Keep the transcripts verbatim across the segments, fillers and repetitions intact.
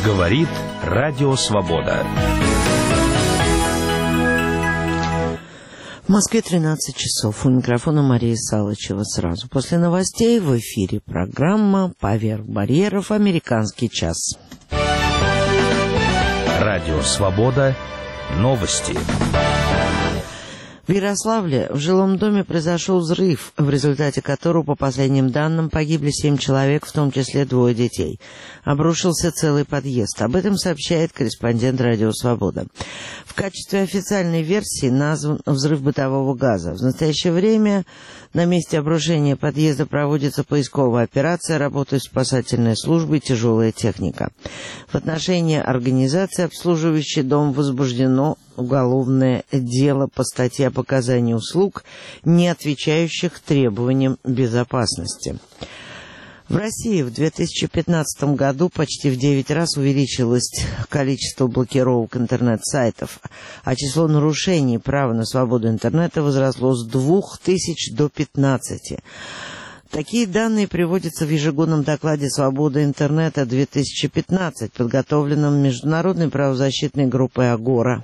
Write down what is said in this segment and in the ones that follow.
Говорит Радио Свобода. В Москве тринадцать часов. У микрофона Мария Салычева. Сразу после новостей в эфире программа «Поверх барьеров. Американский час». Радио Свобода. Новости. В Ярославле в жилом доме произошел взрыв, в результате которого, по последним данным, погибли семь человек, в том числе двое детей. Обрушился целый подъезд. Об этом сообщает корреспондент «Радио Свобода». В качестве официальной версии назван взрыв бытового газа. В настоящее время на месте обрушения подъезда проводится поисковая операция, работают спасательные службы и тяжелая техника. В отношении организации, обслуживающей дом, возбуждено уголовное дело по статье о оказании услуг, не отвечающих требованиям безопасности. В России в две тысячи пятнадцатом году почти в девять раз увеличилось количество блокировок интернет-сайтов, а число нарушений права на свободу интернета возросло с двух тысяч до пятнадцати. Такие данные приводятся в ежегодном докладе «Свобода интернета-две тысячи пятнадцать», подготовленном международной правозащитной группой «Агора»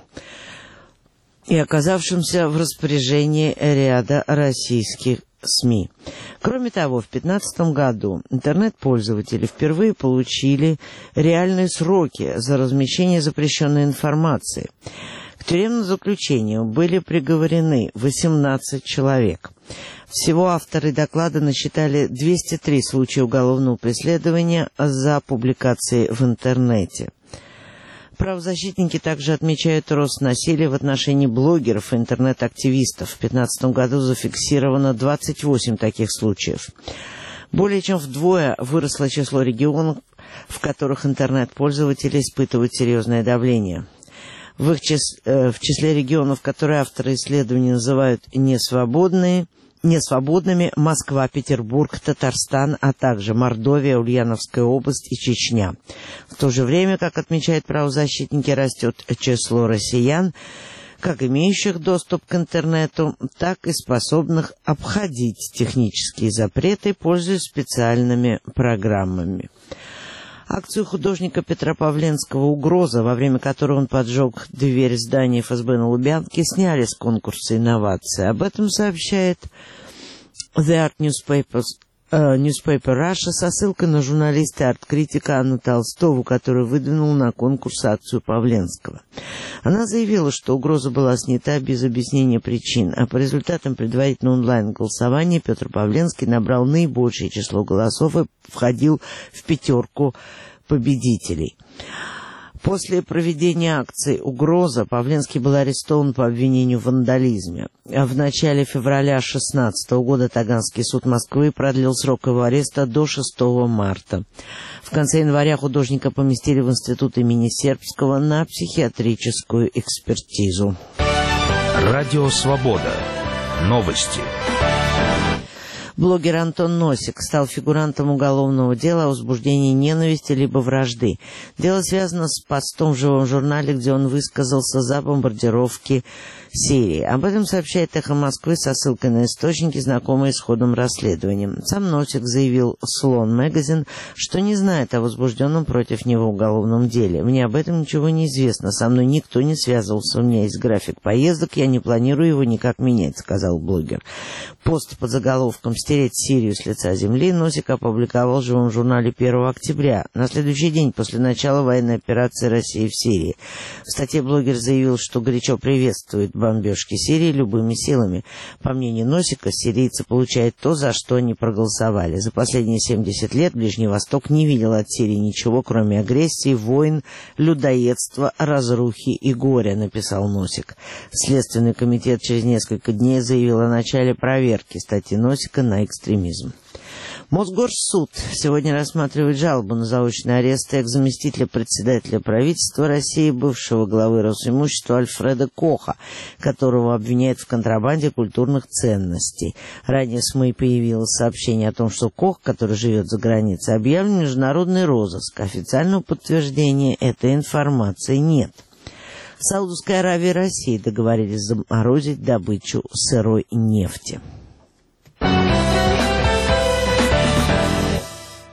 и оказавшимся в распоряжении ряда российских СМИ. Кроме того, в две тысячи пятнадцатом году интернет-пользователи впервые получили реальные сроки за размещение запрещенной информации. К тюремному заключению были приговорены восемнадцать человек. Всего авторы доклада насчитали двести три случая уголовного преследования за публикации в интернете. Правозащитники также отмечают рост насилия в отношении блогеров и интернет-активистов. В две тысячи пятнадцатом году зафиксировано двадцать восемь таких случаев. Более чем вдвое выросло число регионов, в которых интернет-пользователи испытывают серьезное давление. В, их чис... э, в числе регионов, которые авторы исследований называют несвободные, несвободными, Москва, Петербург, Татарстан, а также Мордовия, Ульяновская область и Чечня. В то же время, как отмечают правозащитники, растет число россиян, как имеющих доступ к интернету, так и способных обходить технические запреты, пользуясь специальными программами. Акцию художника Петропавленского «Угроза», во время которой он поджег дверь здания эф эс бэ на Лубянке, сняли с конкурса инновации. Об этом сообщает The Art Newspapers, uh, Newspaper Russia со ссылкой на журналиста и арт-критика Анну Толстову, которая выдвинула на конкурс акцию Павленского. Она заявила, что угроза была снята без объяснения причин, а по результатам предварительного онлайн-голосования Петр Павленский набрал наибольшее число голосов и входил в пятерку победителей. После проведения акции «Угроза» Павленский был арестован по обвинению в вандализме. В начале февраля две тысячи шестнадцатого года Таганский суд Москвы продлил срок его ареста до шестого марта. В конце января художника поместили в институт имени Сербского на психиатрическую экспертизу. Радио Свобода. Новости. Блогер Антон Носик стал фигурантом уголовного дела о возбуждении ненависти либо вражды. Дело связано с постом в живом журнале, где он высказался за бомбардировки Сирии. Об этом сообщает «Эхо Москвы» со ссылкой на источники, знакомые с ходом расследования. Сам Носик заявил «Слон Магазин», что не знает о возбужденном против него уголовном деле. «Мне об этом ничего не известно, со мной никто не связывался, у меня есть график поездок, я не планирую его никак менять», — сказал блогер. Пост под заголовком «Стереть Сирию с лица земли» Носик опубликовал в живом журнале первого октября, на следующий день после начала военной операции России в Сирии. В статье блогер заявил, что горячо приветствует бомбежки Сирии любыми силами. По мнению Носика, сирийцы получают то, за что они проголосовали. За последние семьдесят лет Ближний Восток не видел от Сирии ничего, кроме агрессии, войн, людоедства, разрухи и горя, написал Носик. Следственный комитет через несколько дней заявил о начале проверки статьи Носика на экстремизм. Мосгорсуд сегодня рассматривает жалобу на заочный арест экс-заместителя председателя правительства России, бывшего главы Росимущества Альфреда Коха, которого обвиняют в контрабанде культурных ценностей. Ранее в СМИ появилось сообщение о том, что Кох, который живет за границей, объявлен в международный розыск. Официального подтверждения этой информации нет. Саудовская Аравия и Россия договорились заморозить добычу сырой нефти.